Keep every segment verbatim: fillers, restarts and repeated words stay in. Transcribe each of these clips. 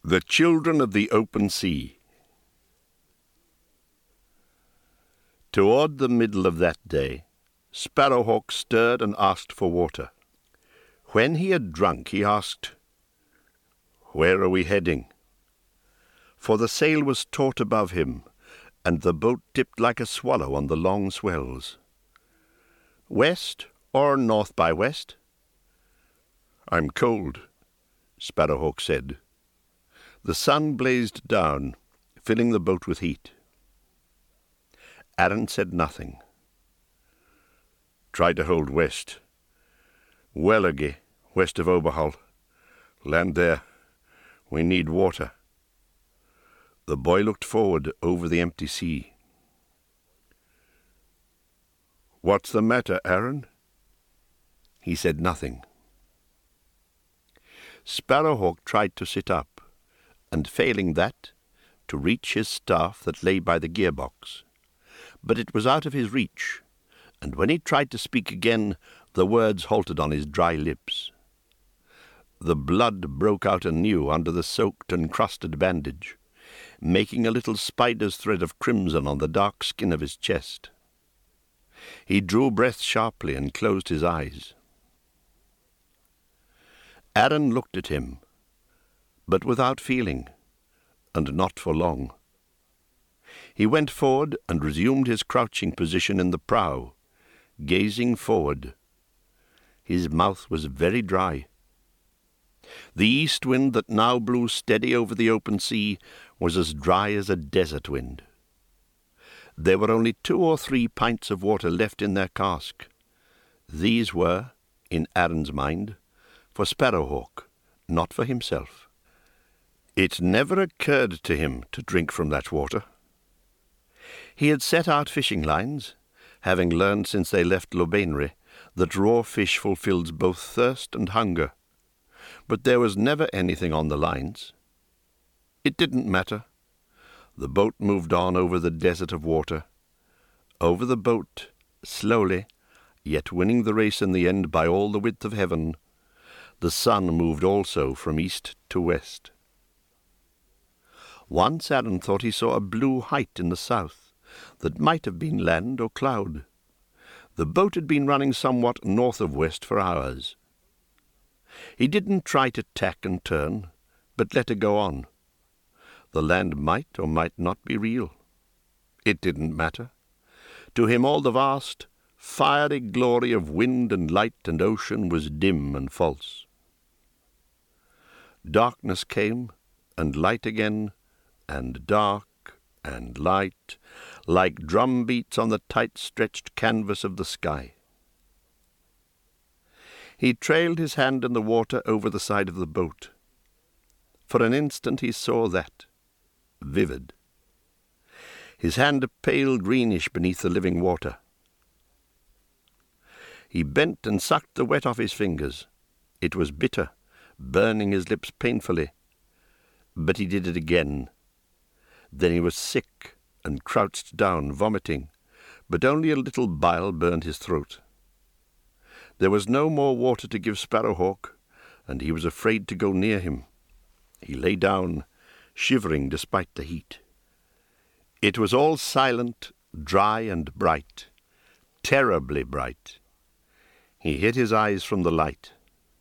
The Children of the Open Sea. Toward the middle of that day, Sparrowhawk stirred and asked for water. When he had drunk, he asked, "Where are we heading?" For the sail was taut above him, and the boat dipped like a swallow on the long swells. "West or north by west?" "I'm cold," Sparrowhawk said. The sun blazed down, filling the boat with heat. Aaron said nothing. "Try to hold west. Wellergy, west of Oberhall. Land there. We need water." The boy looked forward over the empty sea. "What's the matter, Aaron?" He said nothing. Sparrowhawk tried to sit up, and failing that, to reach his staff that lay by the gearbox. But it was out of his reach, and when he tried to speak again, the words halted on his dry lips. The blood broke out anew under the soaked and crusted bandage, making a little spider's thread of crimson on the dark skin of his chest. He drew breath sharply and closed his eyes. Aaron looked at him, but without feeling, and not for long. He went forward and resumed his crouching position in the prow, gazing forward. His mouth was very dry. The east wind that now blew steady over the open sea was as dry as a desert wind. There were only two or three pints of water left in their cask. These were, in Aaron's mind, for Sparrowhawk, not for himself. It never occurred to him to drink from that water. He had set out fishing lines, having learned since they left Lobainry that raw fish fulfills both thirst and hunger. But there was never anything on the lines. It didn't matter. The boat moved on over the desert of water. Over the boat, slowly, yet winning the race in the end by all the width of heaven, the sun moved also from east to west. Once Aaron thought he saw a blue height in the south that might have been land or cloud. The boat had been running somewhat north of west for hours. He didn't try to tack and turn, but let her go on. The land might or might not be real. It didn't matter. To him all the vast, fiery glory of wind and light and ocean was dim and false. Darkness came, and light again, and dark and light, like drum beats on the tight-stretched canvas of the sky. He trailed his hand in the water over the side of the boat. For an instant he saw that, vivid. His hand pale greenish beneath the living water. He bent and sucked the wet off his fingers. It was bitter, burning his lips painfully. But he did it again. Then he was sick and crouched down, vomiting, but only a little bile burned his throat. There was no more water to give Sparrowhawk, and he was afraid to go near him. He lay down, shivering despite the heat. It was all silent, dry and bright, terribly bright. He hid his eyes from the light.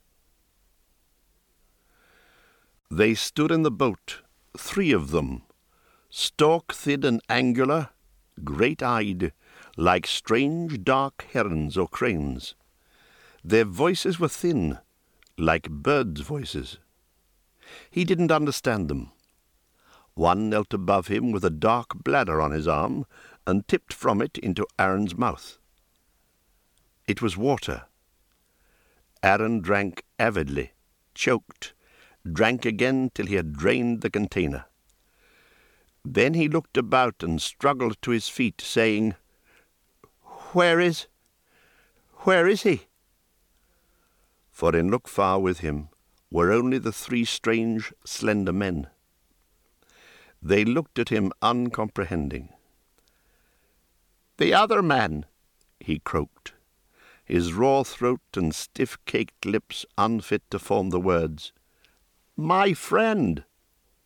They stood in the boat, three of them, stalk-thin and angular, great-eyed, like strange dark herons or cranes. Their voices were thin, like birds' voices. He didn't understand them. One knelt above him with a dark bladder on his arm and tipped from it into Aaron's mouth. It was water. Aaron drank avidly, choked, drank again till he had drained the container. Then he looked about and struggled to his feet, saying, "Where is... where is he?" For in Look-Far with him were only the three strange, slender men. They looked at him uncomprehending. "The other man," he croaked, his raw throat and stiff-caked lips unfit to form the words. "My friend."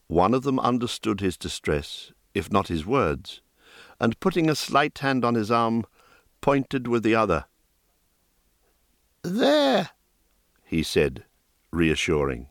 One of them understood his distress, if not his words, and putting a slight hand on his arm, pointed with the other. "There," he said, reassuring.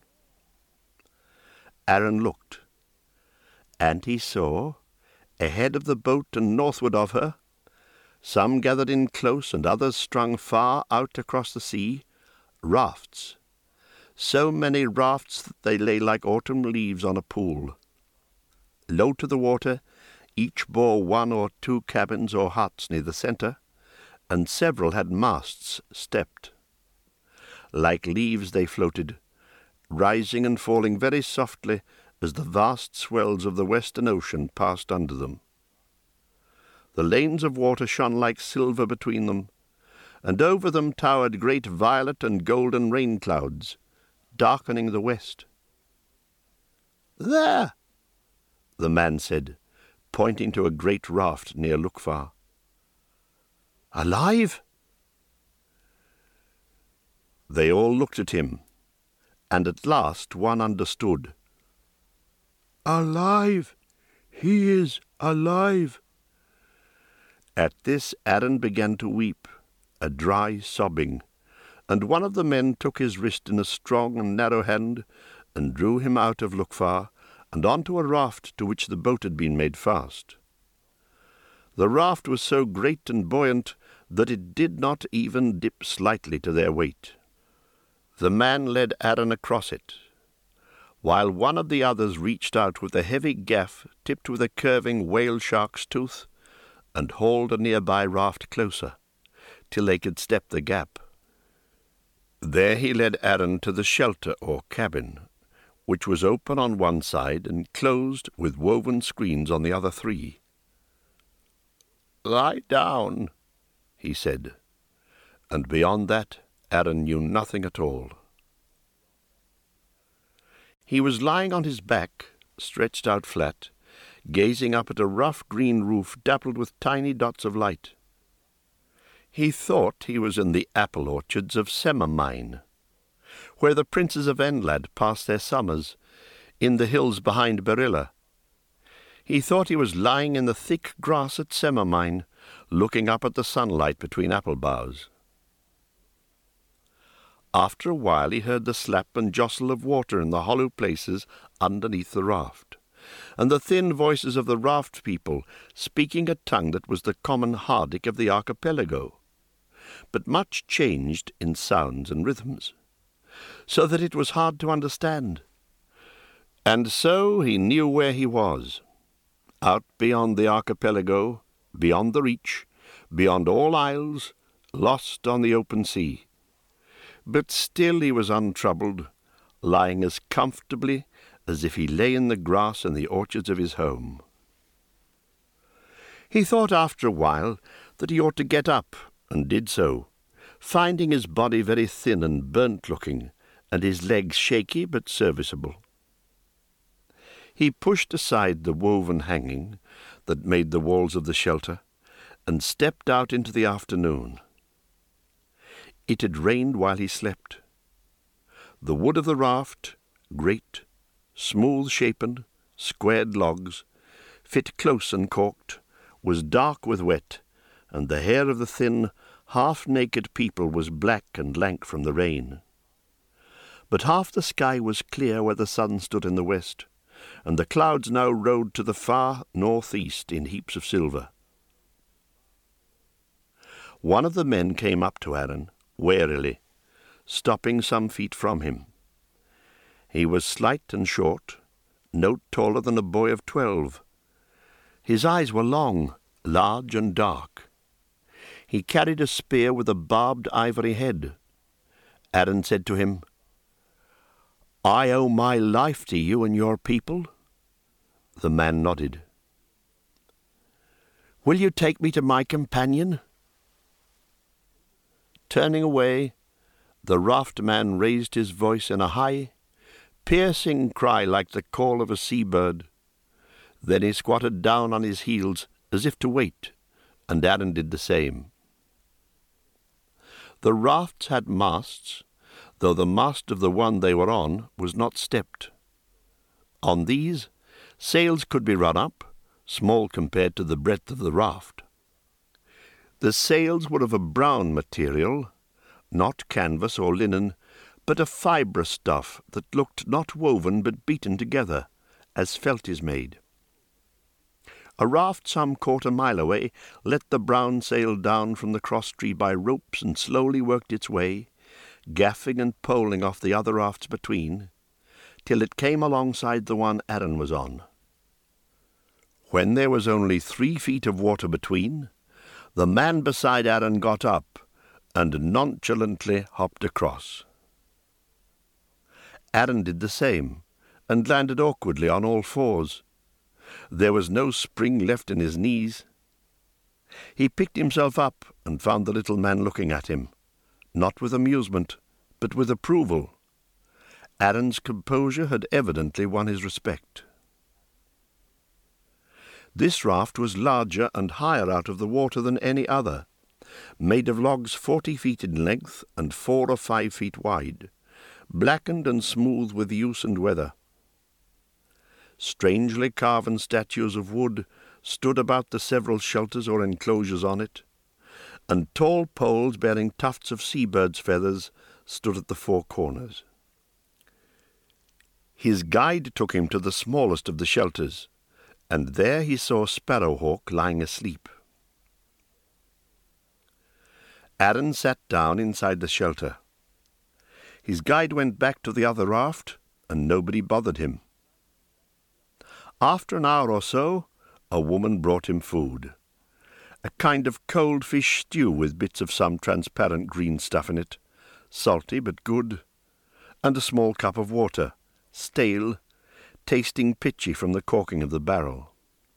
Aaron looked, and he saw, ahead of the boat and northward of her, some gathered in close and others strung far out across the sea, rafts, so many rafts that they lay like autumn leaves on a pool. Low to the water, each bore one or two cabins or huts near the centre, and several had masts stepped. Like leaves they floated, rising and falling very softly as the vast swells of the western ocean passed under them. The lanes of water shone like silver between them, and over them towered great violet and golden rain clouds, darkening the west. "There," the man said, pointing to a great raft near Lukfar. "Alive?" They all looked at him, and at last one understood. "Alive! He is alive!" At this Aaron began to weep, a dry sobbing, and one of the men took his wrist in a strong and narrow hand and drew him out of Lukfar and onto a raft to which the boat had been made fast. The raft was so great and buoyant that it did not even dip slightly to their weight. The man led Aaron across it, while one of the others reached out with a heavy gaff tipped with a curving whale shark's tooth and hauled a nearby raft closer, till they could step the gap. There he led Aaron to the shelter or cabin, which was open on one side and closed with woven screens on the other three. "Lie down," he said, and beyond that Aaron knew nothing at all. He was lying on his back, stretched out flat, gazing up at a rough green roof dappled with tiny dots of light. He thought he was in the apple orchards of Semamine, where the princes of Enlad passed their summers, in the hills behind Berilla. He thought he was lying in the thick grass at Semamine, looking up at the sunlight between apple boughs. After a while he heard the slap and jostle of water in the hollow places underneath the raft, and the thin voices of the raft people speaking a tongue that was the common Hardic of the archipelago, but much changed in sounds and rhythms, so that it was hard to understand. And so he knew where he was, out beyond the archipelago, beyond the reach, beyond all isles, lost on the open sea. But still he was untroubled, lying as comfortably as if he lay in the grass in the orchards of his home. He thought after a while that he ought to get up, and did so, finding his body very thin and burnt-looking, and his legs shaky but serviceable. He pushed aside the woven hanging that made the walls of the shelter, and stepped out into the afternoon. It had rained while he slept. The wood of the raft, great, smooth-shapen, squared logs, fit close and corked, was dark with wet, and the hair of the thin, half-naked people was black and lank from the rain. But half the sky was clear where the sun stood in the west, and the clouds now rode to the far north-east in heaps of silver. One of the men came up to Aaron, warily, stopping some feet from him. He was slight and short, no taller than a boy of twelve. His eyes were long, large and dark. He carried a spear with a barbed ivory head. Aaron said to him, "I owe my life to you and your people." The man nodded. "Will you take me to my companion?" Turning away, the raft man raised his voice in a high, piercing cry like the call of a sea-bird. Then he squatted down on his heels as if to wait, and Aaron did the same. The rafts had masts, though the mast of the one they were on was not stepped. On these, sails could be run up, small compared to the breadth of the raft. The sails were of a brown material, not canvas or linen, but a fibrous stuff that looked not woven but beaten together, as felt is made. A raft some quarter mile away let the brown sail down from the cross-tree by ropes and slowly worked its way, gaffing and poling off the other rafts between, till it came alongside the one Aaron was on. When there was only three feet of water between, the man beside Aaron got up and nonchalantly hopped across. Aaron did the same, and landed awkwardly on all fours. There was no spring left in his knees. He picked himself up and found the little man looking at him, not with amusement, but with approval. Aaron's composure had evidently won his respect. This raft was larger and higher out of the water than any other, made of logs forty feet in length and four or five feet wide, blackened and smooth with use and weather. Strangely carven statues of wood stood about the several shelters or enclosures on it, and tall poles bearing tufts of seabirds' feathers stood at the four corners. His guide took him to the smallest of the shelters, and there he saw Sparrowhawk lying asleep. Aaron sat down inside the shelter. His guide went back to the other raft, and nobody bothered him. After an hour or so, a woman brought him food, a kind of cold fish stew with bits of some transparent green stuff in it, salty but good, and a small cup of water, stale, tasting pitchy from the corking of the barrel.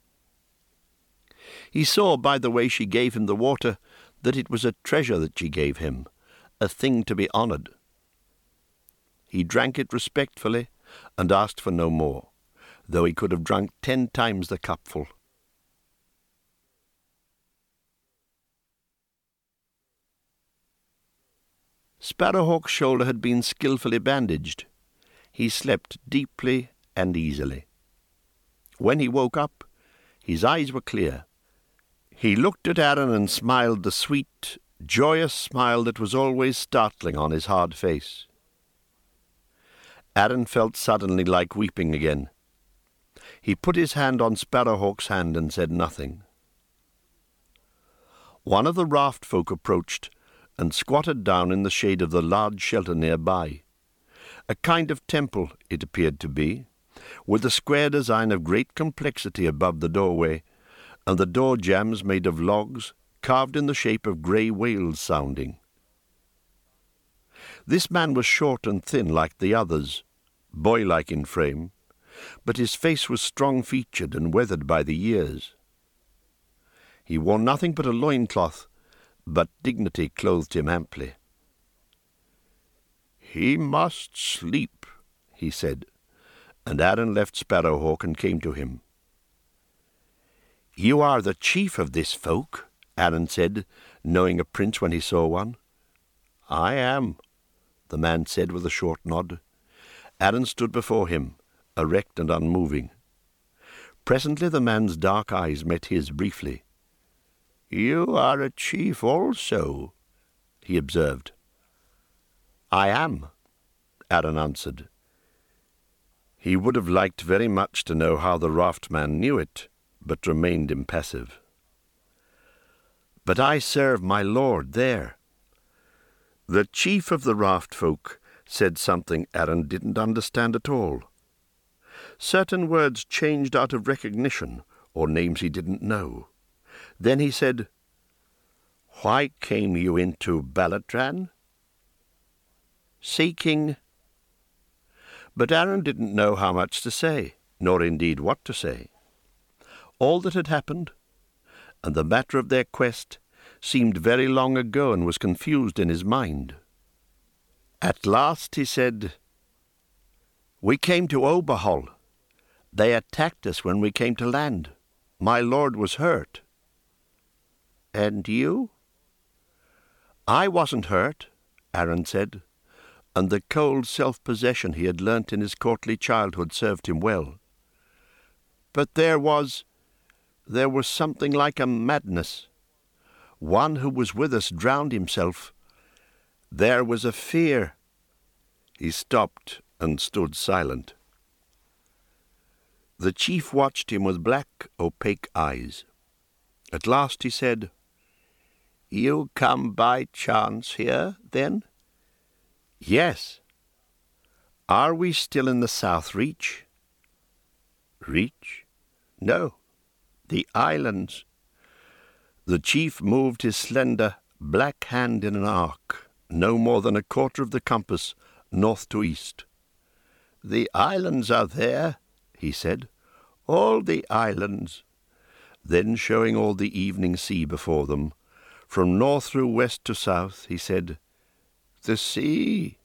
He saw by the way she gave him the water that it was a treasure that she gave him, a thing to be honoured. He drank it respectfully and asked for no more, though he could have drunk ten times the cupful. Sparrowhawk's shoulder had been skilfully bandaged. He slept deeply and easily. When he woke up, his eyes were clear. He looked at Aaron and smiled the sweet, joyous smile that was always startling on his hard face. Aaron felt suddenly like weeping again. He put his hand on Sparrowhawk's hand and said nothing. One of the raft folk approached and squatted down in the shade of the large shelter nearby. A kind of temple, it appeared to be, with a square design of great complexity above the doorway, and the door jambs made of logs, carved in the shape of grey whales sounding. This man was short and thin like the others, boy-like in frame, but his face was strong-featured and weathered by the years. He wore nothing but a loincloth, but dignity clothed him amply. "He must sleep," he said, and Aaron left Sparrowhawk and came to him. "You are the chief of this folk," Aaron said, knowing a prince when he saw one. "I am," the man said with a short nod. Aaron stood before him, erect and unmoving. Presently the man's dark eyes met his briefly. "You are a chief also," he observed. "I am," Aaron answered. He would have liked very much to know how the raft-man knew it, but remained impassive. "But I serve my lord there." The chief of the raft folk said something Aaron didn't understand at all. Certain words changed out of recognition, or names he didn't know. Then he said, "Why came you into Balatran?" "Seeking." But Aaron didn't know how much to say, nor indeed what to say. All that had happened, and the matter of their quest, seemed very long ago and was confused in his mind. At last he said, "We came to Oberhol. They attacked us when we came to land. My lord was hurt." "And you?" "I wasn't hurt," Aaron said. and the cold self-possession he had learnt in his courtly childhood served him well. But there was, there was something like a madness. One who was with us drowned himself. There was a fear. He stopped and stood silent. The chief watched him with black, opaque eyes. At last he said, "You come by chance here, then?" "Yes." "Are we still in the South Reach?" "Reach? No, the islands." The chief moved his slender, black hand in an arc, no more than a quarter of the compass, north to east. "The islands are there," he said, "all the islands." Then, showing all the evening sea before them, from north through west to south, he said, "The sea."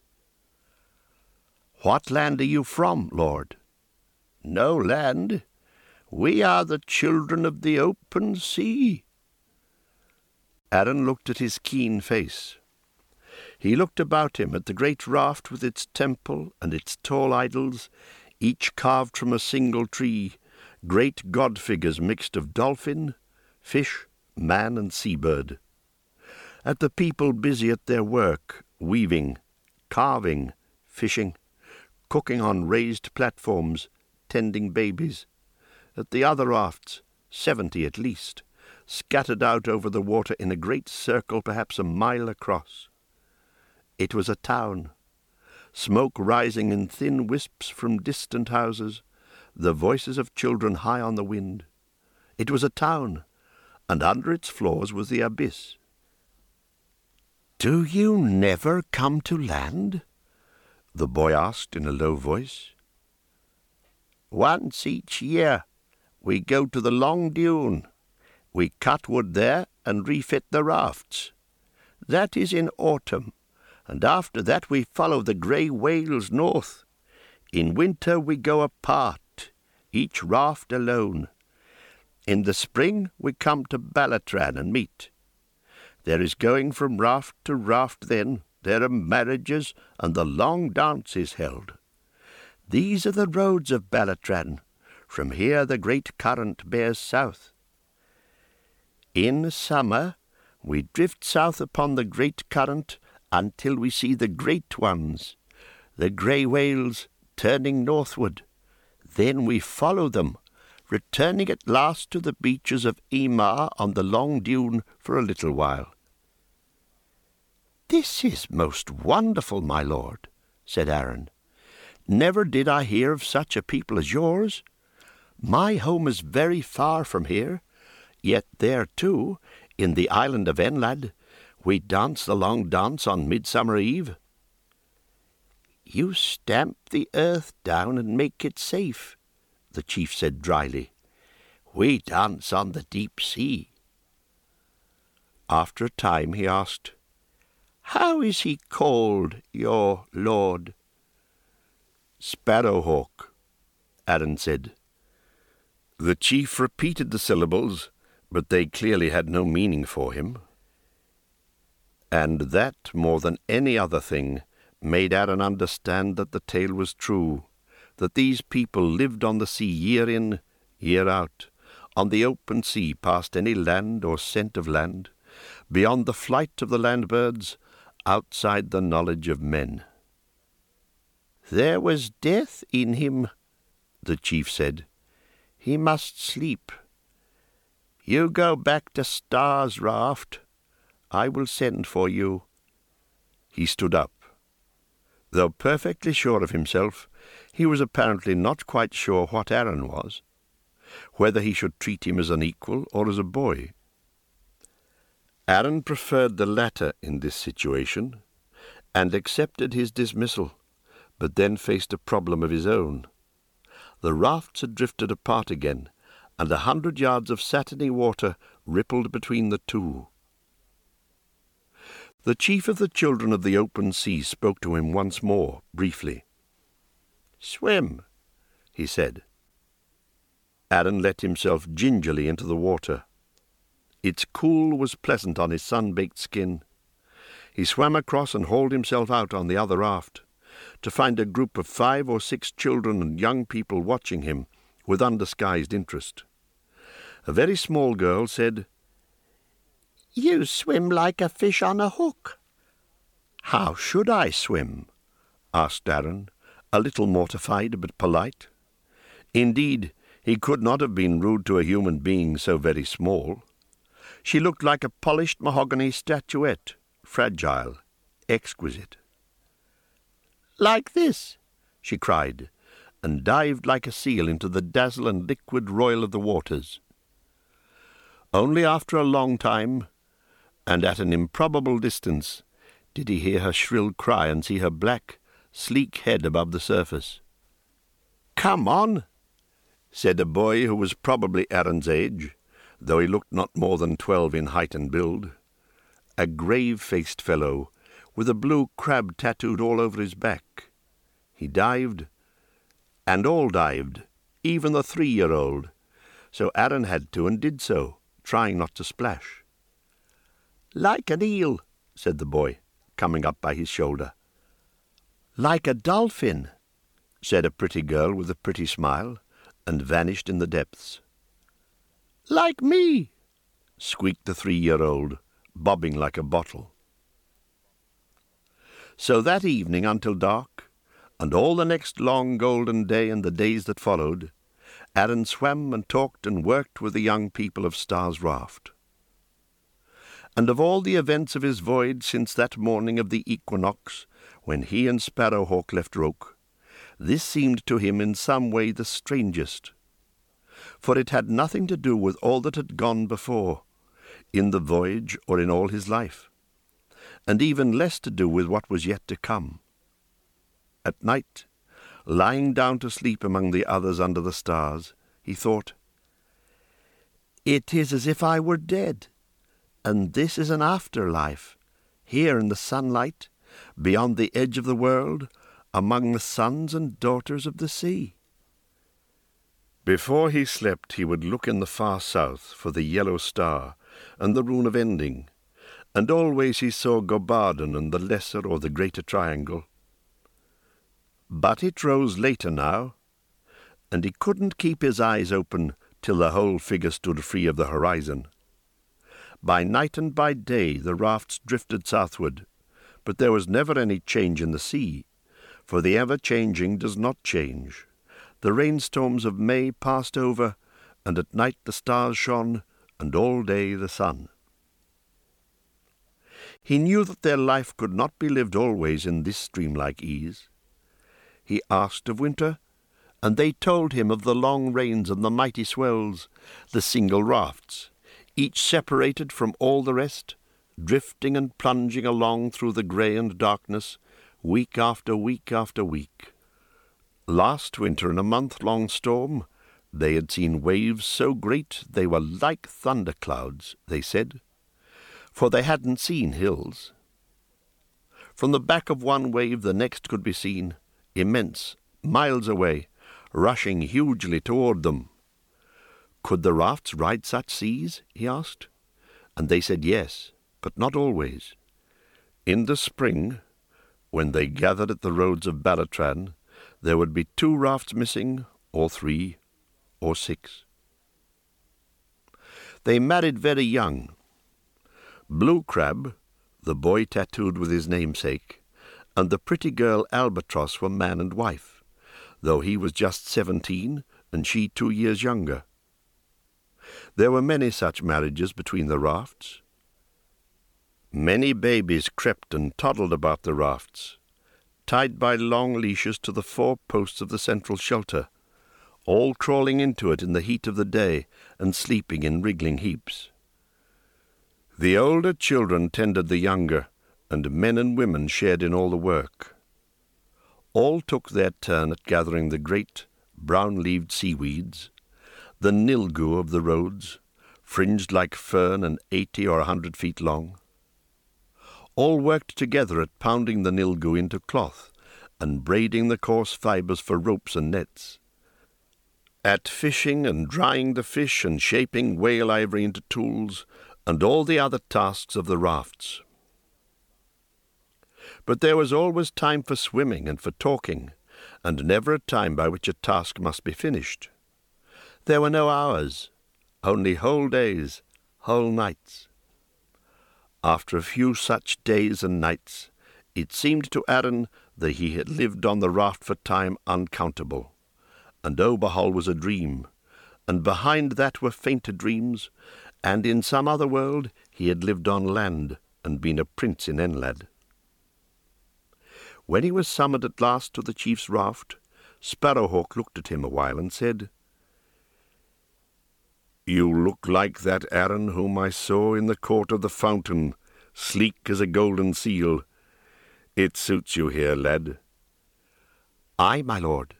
"What land are you from, Lord?" "No land. We are the children of the open sea." Aaron looked at his keen face. He looked about him at the great raft with its temple and its tall idols, each carved from a single tree, great god-figures mixed of dolphin, fish, man, and sea-bird. At the people busy at their work, weaving, carving, fishing, cooking on raised platforms, tending babies. At the other rafts, seventy at least, scattered out over the water in a great circle perhaps a mile across. It was a town, smoke rising in thin wisps from distant houses, the voices of children high on the wind. It was a town, and under its floors was the abyss. "Do you never come to land?" the boy asked in a low voice. "Once each year we go to the Long Dune. We cut wood there and refit the rafts. That is in autumn, and after that we follow the grey whales north. In winter we go apart, each raft alone. In the spring we come to Balatran and meet. There is going from raft to raft then. There are marriages, and the long dance is held. These are the roads of Balatran. From here the great current bears south. In summer we drift south upon the great current until we see the great ones, the grey whales, turning northward. Then we follow them, returning at last to the beaches of Emar on the Long Dune for a little while." "This is most wonderful, my lord," said Aaron. "Never did I hear of such a people as yours. My home is very far from here, yet there, too, in the island of Enlad, we dance the long dance on Midsummer Eve." "You stamp the earth down and make it safe," the chief said dryly. "We dance on the deep sea." After a time he asked, "How is he called, your lord?" "Sparrowhawk," Aaron said. The chief repeated the syllables, but they clearly had no meaning for him. And that, more than any other thing, made Aaron understand that the tale was true, that these people lived on the sea year in, year out, on the open sea past any land or scent of land, beyond the flight of the land birds, outside the knowledge of men. "There was death in him," the chief said. "He must sleep. You go back to Star's raft. I will send for you." He stood up. Though perfectly sure of himself, he was apparently not quite sure what Aaron was, whether he should treat him as an equal or as a boy. Aaron preferred the latter in this situation, and accepted his dismissal, but then faced a problem of his own. The rafts had drifted apart again, and a hundred yards of satiny water rippled between the two. The chief of the children of the open sea spoke to him once more, briefly. "Swim," he said. Aaron let himself gingerly into the water. Its cool was pleasant on his sun-baked skin. He swam across and hauled himself out on the other raft, to find a group of five or six children and young people watching him with undisguised interest. A very small girl said, "You swim like a fish on a hook." "How should I swim?" asked Aaron, a little mortified but polite. Indeed, he could not have been rude to a human being so very small. She looked like a polished mahogany statuette, fragile, exquisite. "Like this," she cried, and dived like a seal into the dazzle and liquid roil of the waters. Only after a long time, and at an improbable distance, did he hear her shrill cry and see her black, sleek head above the surface. "Come on," said a boy who was probably Aaron's age, though he looked not more than twelve in height and build, a grave-faced fellow, with a blue crab tattooed all over his back. He dived, and all dived, even the three-year-old, so Aaron had to and did so, trying not to splash. "Like an eel," said the boy, coming up by his shoulder. "Like a dolphin," said a pretty girl with a pretty smile, and vanished in the depths. "Like me," squeaked the three-year-old, bobbing like a bottle. So that evening until dark, and all the next long golden day and the days that followed, Aaron swam and talked and worked with the young people of Star's Raft. And of all the events of his voyage since that morning of the equinox, when he and Sparrowhawk left Roke, this seemed to him in some way the strangest, for it had nothing to do with all that had gone before, in the voyage or in all his life, and even less to do with what was yet to come. At night, lying down to sleep among the others under the stars, he thought, "It is as if I were dead, and this is an afterlife, here in the sunlight, beyond the edge of the world, among the sons and daughters of the sea." Before he slept he would look in the far south for the yellow star and the rune of ending, and always he saw Gobarden and the lesser or the greater triangle. But it rose later now, and he couldn't keep his eyes open till the whole figure stood free of the horizon. By night and by day the rafts drifted southward, but there was never any change in the sea, for the ever-changing does not change. The rainstorms of May passed over, and at night the stars shone, and all day the sun. He knew that their life could not be lived always in this streamlike ease. He asked of winter, and they told him of the long rains and the mighty swells, the single rafts, each separated from all the rest, drifting and plunging along through the grey and darkness, week after week after week. Last winter, in a month-long storm, they had seen waves so great they were like thunderclouds, they said, for they hadn't seen hills. From the back of one wave the next could be seen, immense, miles away, rushing hugely toward them. Could the rafts ride such seas? He asked. And they said yes, but not always. In the spring, when they gathered at the roads of Balatran, there would be two rafts missing, or three, or six. They married very young. Blue Crab, the boy tattooed with his namesake, and the pretty girl Albatross were man and wife, though he was just seventeen and she two years younger. There were many such marriages between the rafts. Many babies crept and toddled about the rafts, tied by long leashes to the four posts of the central shelter, all crawling into it in the heat of the day and sleeping in wriggling heaps. The older children tended the younger, and men and women shared in all the work. All took their turn at gathering the great, brown-leaved seaweeds, the nilgu of the roads, fringed like fern and eighty or a hundred feet long. All worked together at pounding the nilgu into cloth and braiding the coarse fibres for ropes and nets, at fishing and drying the fish and shaping whale ivory into tools, and all the other tasks of the rafts. But there was always time for swimming and for talking, and never a time by which a task must be finished. There were no hours, only whole days, whole nights. After a few such days and nights, it seemed to Aaron that he had lived on the raft for time uncountable, and Oberhall was a dream, and behind that were fainter dreams, and in some other world he had lived on land and been a prince in Enlad. When he was summoned at last to the chief's raft, Sparrowhawk looked at him a while and said, "You look like that Aaron whom I saw in the court of the fountain, sleek as a golden seal. It suits you here, lad." "Aye, my lord."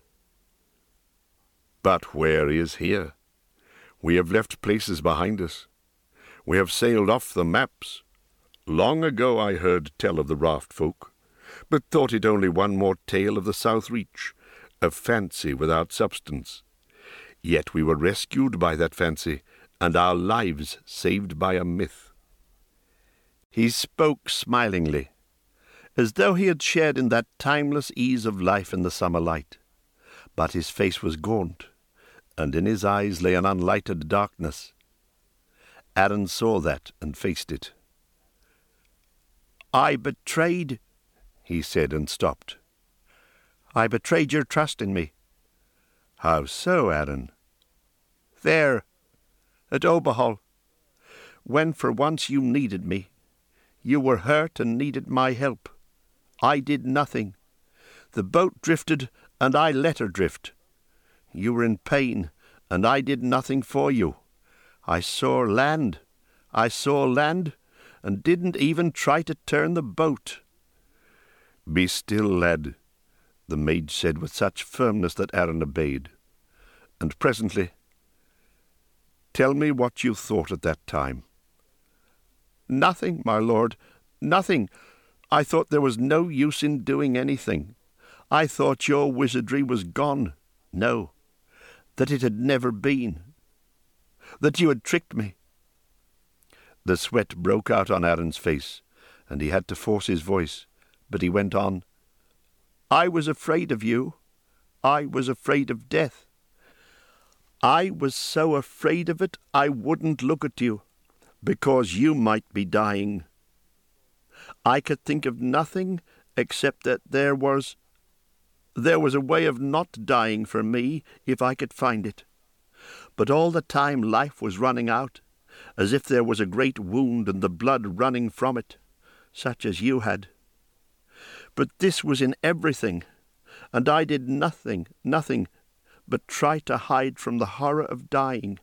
"But where is here? We have left places behind us. We have sailed off the maps. Long ago I heard tell of the raft folk, but thought it only one more tale of the South Reach, a fancy without substance. Yet we were rescued by that fancy, and our lives saved by a myth." He spoke smilingly, as though he had shared in that timeless ease of life in the summer light, but his face was gaunt, and in his eyes lay an unlighted darkness. Aaron saw that and faced it. "I betrayed," he said, and stopped. "I betrayed your trust in me." "How so, Aaron?" "There, at Oberhall, when for once you needed me. You were hurt and needed my help. I did nothing. The boat drifted, and I let her drift. You were in pain, and I did nothing for you. I saw land. I saw land, and didn't even try to turn the boat." "Be still, lad," the mage said with such firmness that Aaron obeyed. And presently, "Tell me what you thought at that time." "Nothing, my lord, nothing. I thought there was no use in doing anything. I thought your wizardry was gone. No, that it had never been. That you had tricked me." The sweat broke out on Aaron's face, and he had to force his voice, but he went on. "I was afraid of you. I was afraid of death. I was so afraid of it I wouldn't look at you, because you might be dying. I could think of nothing except that there was... there was a way of not dying for me if I could find it. But all the time life was running out, as if there was a great wound and the blood running from it, such as you had. But this was in everything, and I did nothing, nothing, but try to hide from the horror of dying."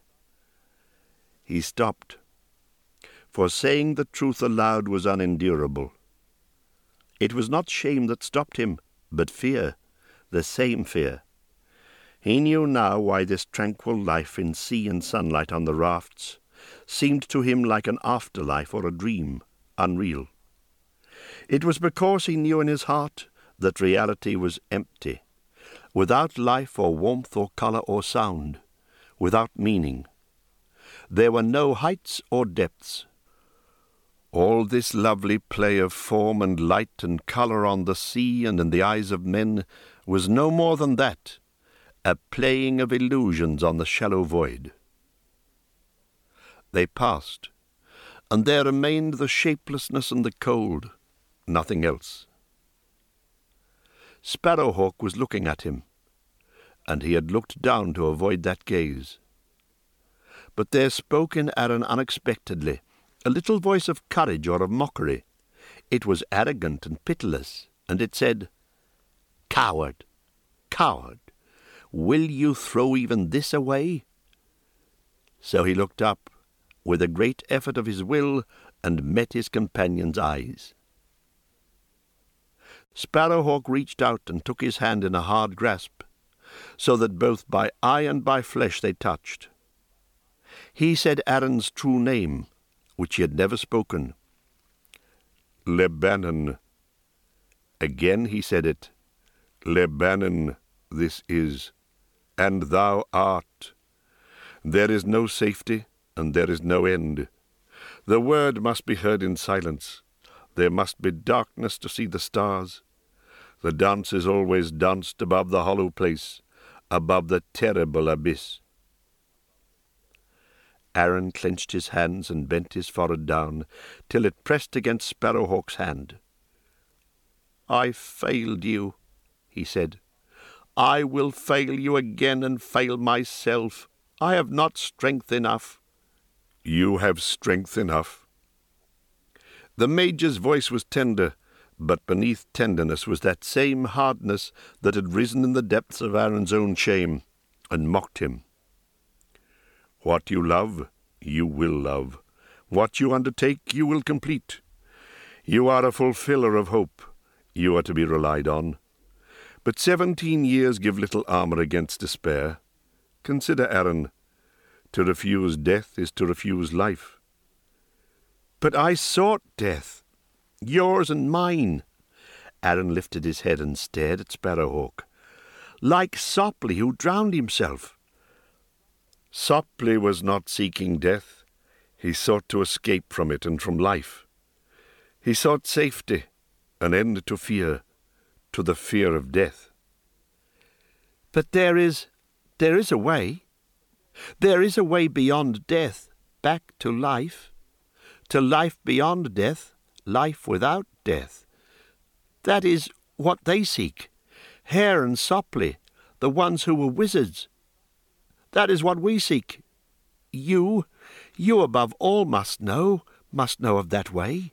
He stopped, for saying the truth aloud was unendurable. It was not shame that stopped him, but fear, the same fear. He knew now why this tranquil life in sea and sunlight on the rafts seemed to him like an afterlife or a dream, unreal. It was because he knew in his heart that reality was empty, without life or warmth or colour or sound, without meaning. There were no heights or depths. All this lovely play of form and light and colour on the sea and in the eyes of men was no more than that, a playing of illusions on the shallow void. They passed, and there remained the shapelessness and the cold, nothing else. Sparrowhawk was looking at him, and he had looked down to avoid that gaze. But there spoke in Aaron unexpectedly a little voice of courage or of mockery. It was arrogant and pitiless, and it said, "Coward, coward, will you throw even this away?" So he looked up, with a great effort of his will, and met his companion's eyes. Sparrowhawk reached out and took his hand in a hard grasp, so that both by eye and by flesh they touched. He said Aaron's true name, which he had never spoken. "Lebanon." Again he said it. "Lebanon, this is, and thou art. There is no safety, and there is no end. The word must be heard in silence. There must be darkness to see the stars. The dance is always danced above the hollow place, above the terrible abyss. Aaron clenched his hands and bent his forehead down, till it pressed against Sparrowhawk's hand. "I failed you," he said. "I will fail you again and fail myself. I have not strength enough." "You have strength enough." The Major's voice was tender, but beneath tenderness was that same hardness that had risen in the depths of Aaron's own shame, and mocked him. "What you love, you will love. What you undertake, you will complete. You are a fulfiller of hope. You are to be relied on. But seventeen years give little armour against despair. Consider, Aaron, to refuse death is to refuse life." "But I sought death, yours and mine." Aaron lifted his head and stared at Sparrowhawk. "Like Sopley, who drowned himself." "Sopley was not seeking death. He sought to escape from it and from life. He sought safety, an end to fear, to the fear of death." "But there is, there is a way. There is a way beyond death, back to life. To life beyond death, life without death. That is what they seek. Hare and Sopley, the ones who were wizards. That is what we seek. You, you above all must know, must know of that way."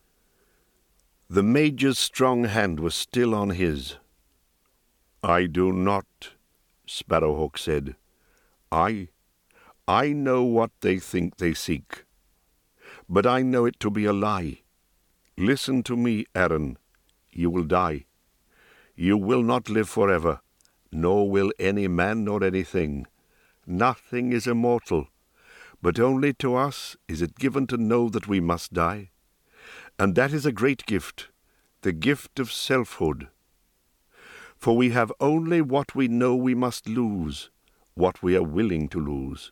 The Major's strong hand was still on his. "I do not," Sparrowhawk said. I, I know what they think they seek. But I know it to be a lie. Listen to me, Aaron. You will die. You will not live forever, nor will any man nor anything. Nothing is immortal, but only to us is it given to know that we must die. And that is a great gift, the gift of selfhood. For we have only what we know we must lose, what we are willing to lose.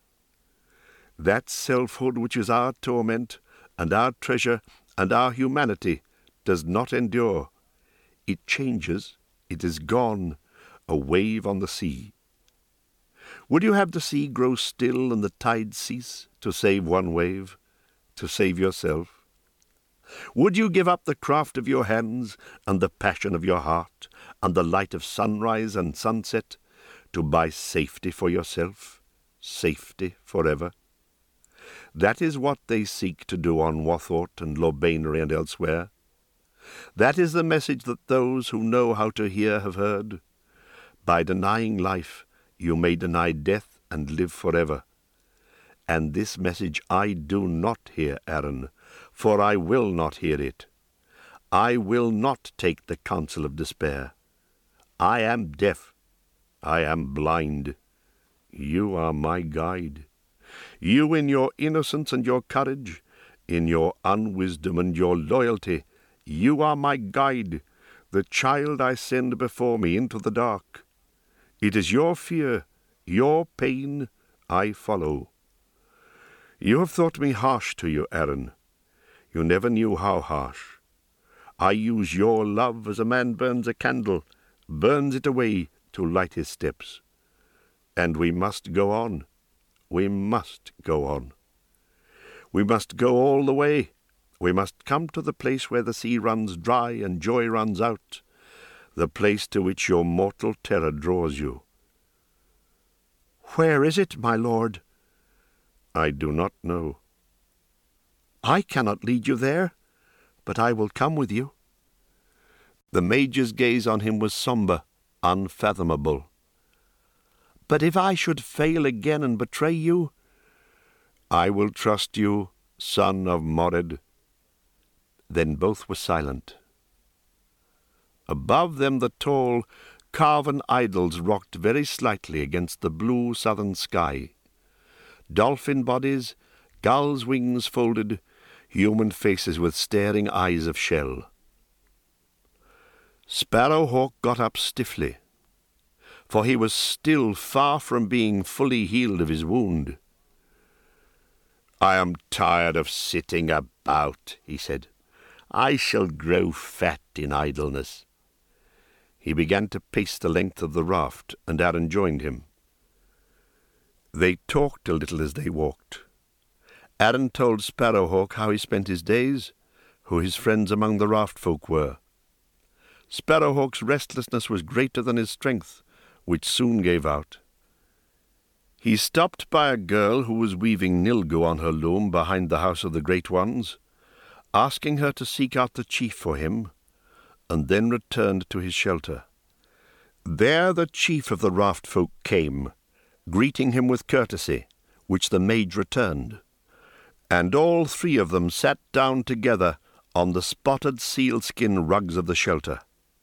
That selfhood which is our torment, and our treasure, and our humanity, does not endure. It changes, it is gone, a wave on the sea. Would you have the sea grow still and the tide cease to save one wave, to save yourself? Would you give up the craft of your hands, and the passion of your heart, and the light of sunrise and sunset, to buy safety for yourself, safety forever? That is what they seek to do on Wathort and Lobanery and elsewhere. That is the message that those who know how to hear have heard. By denying life, you may deny death and live forever. And this message I do not hear, Aaron, for I will not hear it. I will not take the counsel of despair. I am deaf. I am blind. You are my guide. You in your innocence and your courage, in your unwisdom and your loyalty, you are my guide, the child I send before me into the dark. It is your fear, your pain, I follow. You have thought me harsh to you, Aaron. You never knew how harsh. I use your love as a man burns a candle, burns it away to light his steps. And we must go on. We must go on. We must go all the way. We must come to the place where the sea runs dry and joy runs out, the place to which your mortal terror draws you. Where is it, my lord? I do not know. I cannot lead you there, but I will come with you. The Major's gaze on him was sombre, unfathomable. But if I should fail again and betray you, I will trust you, son of Mored. Then both were silent. Above them the tall, carven idols rocked very slightly against the blue southern sky. Dolphin bodies, gulls' wings folded, human faces with staring eyes of shell. Sparrowhawk got up stiffly, for he was still far from being fully healed of his wound. I am tired of sitting about, he said. I shall grow fat in idleness." He began to pace the length of the raft, and Aaron joined him. They talked a little as they walked. Aaron told Sparrowhawk how he spent his days, who his friends among the raft folk were. Sparrowhawk's restlessness was greater than his strength, which soon gave out. He stopped by a girl who was weaving nilgu on her loom behind the house of the Great Ones, asking her to seek out the chief for him, and then returned to his shelter. There the chief of the raft folk came, greeting him with courtesy, which the mage returned, and all three of them sat down together on the spotted sealskin rugs of the shelter.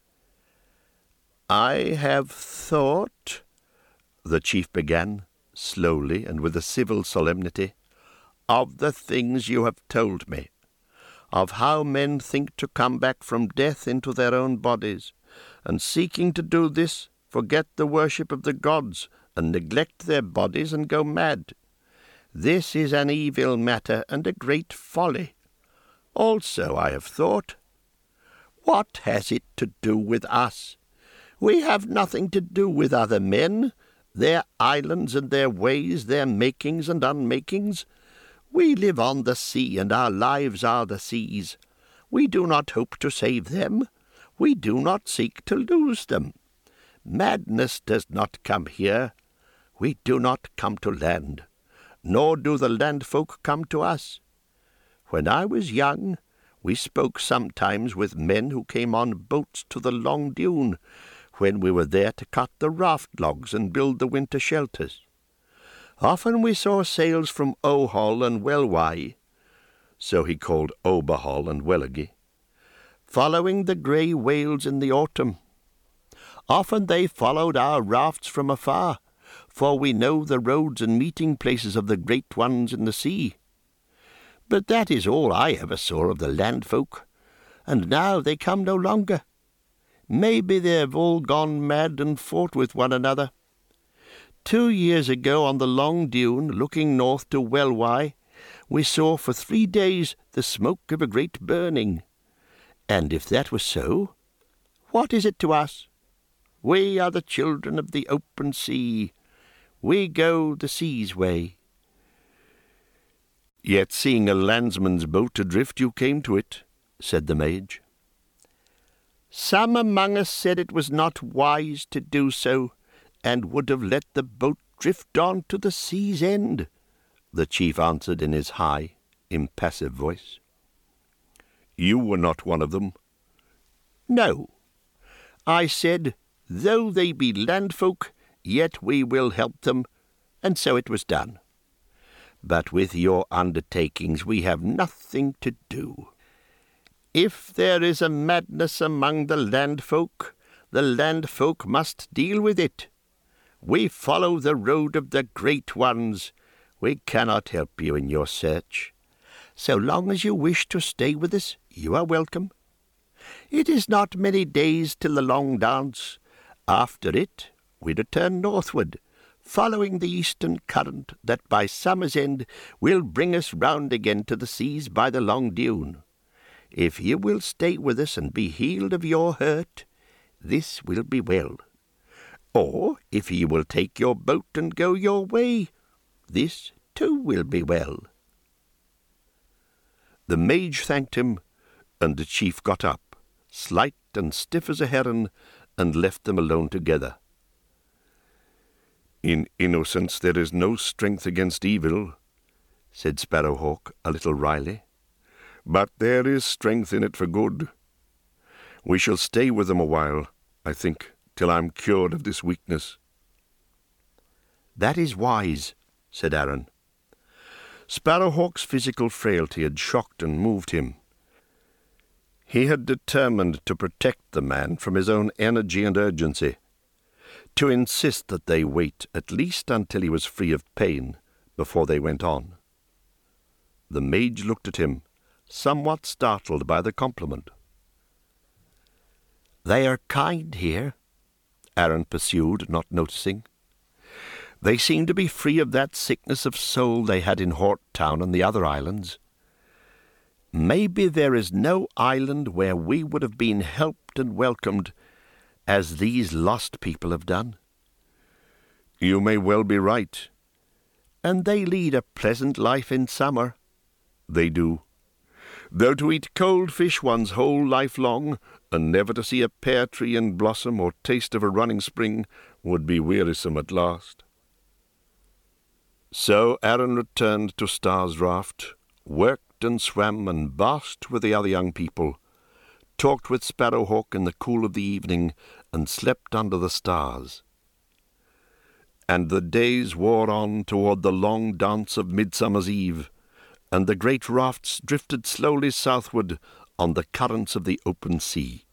"I have thought," the chief began, slowly and with a civil solemnity, "of the things you have told me, of how men think to come back from death into their own bodies, and seeking to do this, forget the worship of the gods, and neglect their bodies and go mad. This is an evil matter and a great folly. Also I have thought, what has it to do with us? We have nothing to do with other men, their islands and their ways, their makings and unmakings. We live on the sea, and our lives are the sea's. We do not hope to save them. We do not seek to lose them. Madness does not come here. We do not come to land, nor do the land folk come to us. When I was young, we spoke sometimes with men who came on boats to the long dune, when we were there to cut the raft logs and build the winter shelters. Often we saw sails from Ohol and Welwai, so he called Obahol and Welagi, following the grey whales in the autumn. Often they followed our rafts from afar, for we know the roads and meeting places of the great ones in the sea. But that is all I ever saw of the land folk, and now they come no longer. Maybe they have all gone mad and fought with one another. Two years ago on the long dune, looking north to Welwai, we saw for three days the smoke of a great burning. And if that was so, what is it to us? We are the children of the open sea. We go the sea's way. Yet seeing a landsman's boat adrift, you came to it, said the mage. Some among us said it was not wise to do so, and would have let the boat drift on to the sea's end, the chief answered in his high, impassive voice. You were not one of them. No. I said, though they be landfolk, yet we will help them, and so it was done. But with your undertakings we have nothing to do. If there is a madness among the landfolk, the landfolk must deal with it. We follow the road of the great ones. We cannot help you in your search. So long as you wish to stay with us, you are welcome. It is not many days till the long dance. After it, we return northward, following the eastern current that by summer's end will bring us round again to the seas by the long dune. If you will stay with us and be healed of your hurt, this will be well. Or if you will take your boat and go your way, this too will be well. The mage thanked him, and the chief got up, slight and stiff as a heron, and left them alone together. In innocence there is no strength against evil, said Sparrowhawk a little wryly, but there is strength in it for good. We shall stay with them a while, I think, till I am cured of this weakness. That is wise, said Aaron. Sparrowhawk's physical frailty had shocked and moved him. He had determined to protect the man from his own energy and urgency, to insist that they wait at least until he was free of pain before they went on. The mage looked at him, somewhat startled by the compliment. They are kind here, Aaron pursued, not noticing. They seem to be free of that sickness of soul they had in Hort Town and the other islands. Maybe there is no island where we would have been helped and welcomed as these lost people have done. You may well be right. And they lead a pleasant life in summer. They do. Though to eat cold fish one's whole life long, and never to see a pear tree in blossom or taste of a running spring, would be wearisome at last. So Aaron returned to Star's raft, worked and swam and basked with the other young people, talked with Sparrowhawk in the cool of the evening, and slept under the stars. And the days wore on toward the long dance of Midsummer's Eve, and the great rafts drifted slowly southward on the currents of the open sea.